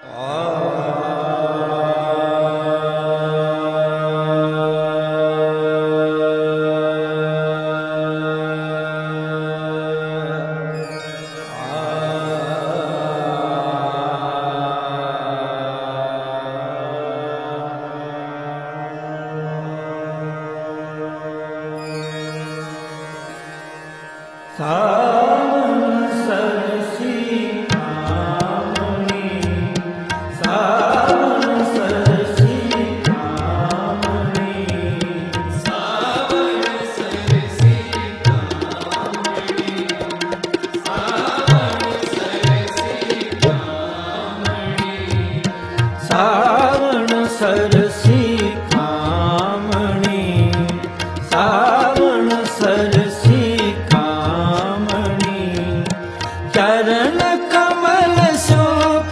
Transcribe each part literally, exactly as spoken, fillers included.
ਸਾਵਣ ਸਰਸੀ ਕਾਮਣੀ, ਸਾਵਣ ਸਰਸੀ ਕਾਮਣੀ, ਚਰਨ ਕਮਲ ਸੋ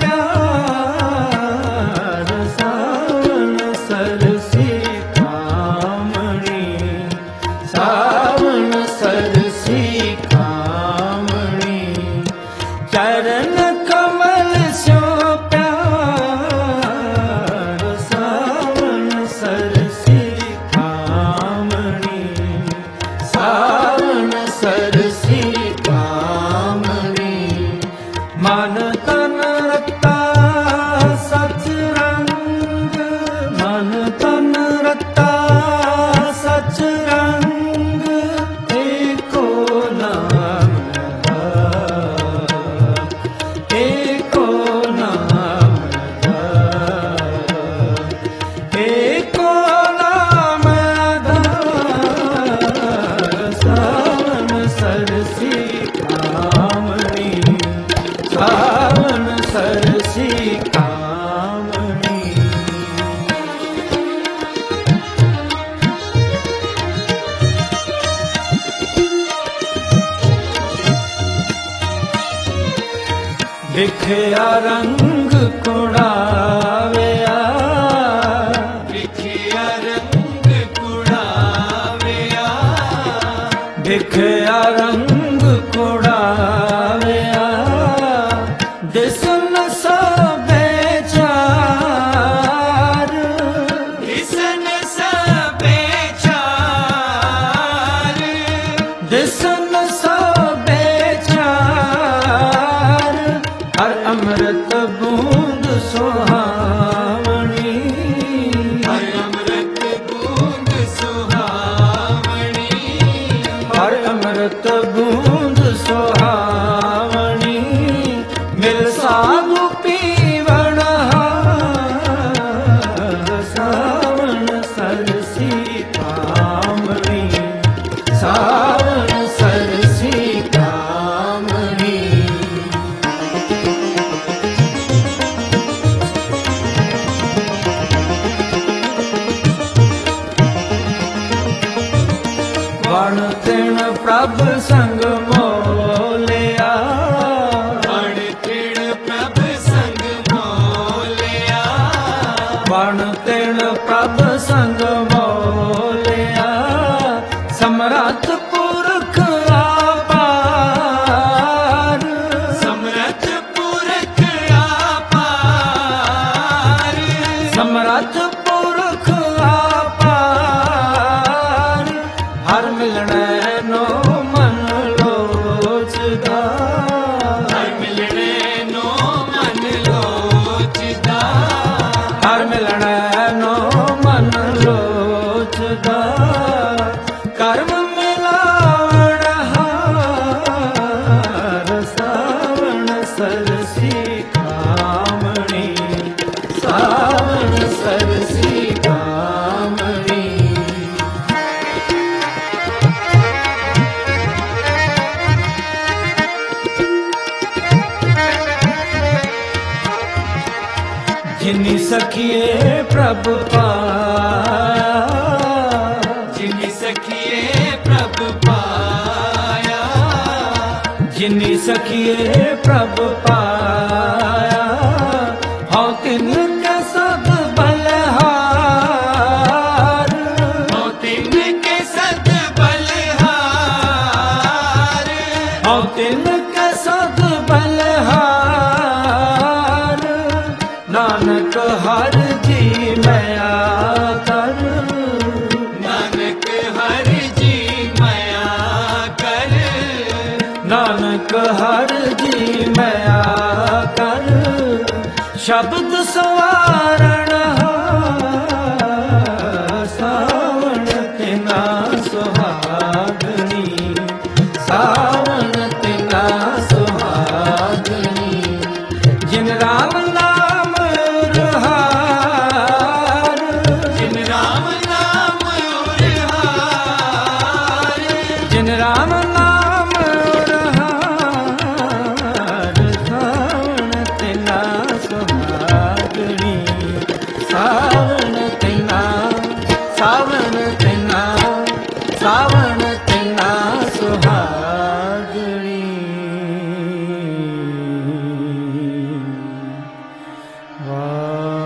ਪਿਆਰ। ਸਾਵਣ ਸਰਸੀ ਕਾਮਣੀ, ਸਾਵਣ ਸਰਸੀ ਕਾਮਣੀ, ਚਰਨ ਕਮਲ ਸੋ ਮਨ ਤਨ ਰਤਾ ਸਚ ਰੰਗ, ਮਨ ਤਨ ਰਤਾ ਸਚ ਰੰਗ, ਏਕੋ ਨਾਮ ਆਧਾਰ, ਏਕੋ ਨਾਮ ਆਧਾਰ, ਏਕੋ ਨਾਮ ਆਧਾਰ। ਸਾਵਣ ਸਰਸੀ ਕਾਮਣੀ, ਸਾਵਣ ਸਰਸੀ ਕਾਮਣੀ। ਵਿਖਿਆ ਰੰਗ ਕੁੜਾਵਿਆ, ਵਿਖਿਆ ਰੰਗ ਕੁੜਾਵਿਆ, ਵਿਖਿਆ ਰੰਗ ਕੁੜਾਵਿਆ, ਦਿਸਨ ਸਭੇ ਚਾਰ, ਦਿਸਨ ਸਭੇ ਚਾਰ, ਦਿਸਨ ਸਭੇ ਚਾਰ। ਹਰ ਅੰਮ੍ਰਿਤ ਬੂੰਦ ਸੁਹਾਵਣੀ, ਹਰ ਅੰਮ੍ਰਿਤ ਬੂੰਦ ਸੁਹਾਵਣੀ, ਹਰ ਅੰਮ੍ਰਿਤ ਬੂੰਦ ਸੁਹਾਵਣੀ। ਮਿਲ ਸਾਧੂ ਪੀਵਣ ਹਾਰ, ਸਾਵਣ ਸਰਸੀ ਕਾਮਣੀ, ਸਾਵਣ ਸਰਸੀ ਕਾਮਣੀ। ਵਣ ਤਿਣ ਪ੍ਰਭ ਸੰਗ ਮੋਲਿਆ, ਵਣ ਤਿਣ ਪ੍ਰਭ ਸੰਗ ਮੋਲਿਆ, ਵਣ ਤਿਣ ਪ੍ਰਭ ਸੰਗ ਮੋਲਿਆ। ਸਮਰੱਥ ਪੁਰਖ ਆਪਾਰ, ਸਮਰੱਥ ਪੁਰਖ ਆਪਾਰ, ਸਮਰੱਥ ਪੁਰਖ ਆਪਾਰ। ਹਰ ਮਿਲਣੈ ਨੋ ਮਨ ਲੋਚਦਾ, ਹਰ ਮਿਲਣੈ ਨੋ ਮਨ ਲੋਚਦਾ, ਹਰ ਮਿਲਣੈ ਨੋ ਮਨ ਲੋਚਦਾ। ਕਰਮ ਮਿਲਾਵਣ ਹਾਰ, ਸਾਵਣ ਸਰਸੀ ਕਾਮਣੀ, ਸਾਵਣ ਸਰਸੀ ਕਾਮਣੀ। ਜਿਨੀ ਸਖੀਏ ਪ੍ਰਭ ਪਾਇਆ, ਜਿਨੀ ਸਖੀਏ ਪ੍ਰਭ ਪਾਇਆ, ਜਿਨੀ ਸਖੀਏ ਪ੍ਰਭ ਪਾਇਆ। ਹਉ ਤਿਨ ਕੇ ਸਦ ਬਲਹਾਰ, ਹਉ ਤਿਨ ਕੇ ਸਦ ਬਲਹਾਰ, ਹਉ ਤਿਨ ਕੇ ਸਦ ਬਲਹਾਰ। ਹਰ ਜੀ ਮਇਆ ਕਰ, ਨਾਨਕ ਹਰ ਜੀ ਮਇਆ ਕਰ, ਨਾਨਕ ਹਰ ਜੀ ਮਇਆ ਕਰ, ਸ਼ਬਦ ਸਵਾਰਣ ਹਾਰ, ਸਾਵਣ ਤਿਨਾ ਸੁਹਾਗਣੀ, ਸਾਵਣ ਤਿਨਾ ਸੁਹਾਗਣੀ, ਜਿਨ ਰਾਮ ਨਾਮ ਰਹਾਰ, ਜਿਨ ਰਾਮ ਨਾਮ ਉਰਹਾਰ, ਜਿਨ ਰਾਮ ਨਾਮ ਰਹਾਰ, ਸਾਵਣ ਤਿਨਾ ਸੁਹਾਗਣੀ, ਸਾਵਣ ਤਿਨਾ, ਸਾਵਣ ਤਿਨਾ, ਸਾਵਣ ਤਿਨਾ ਸੁਹਾਗਣੀ। ਵਾਹ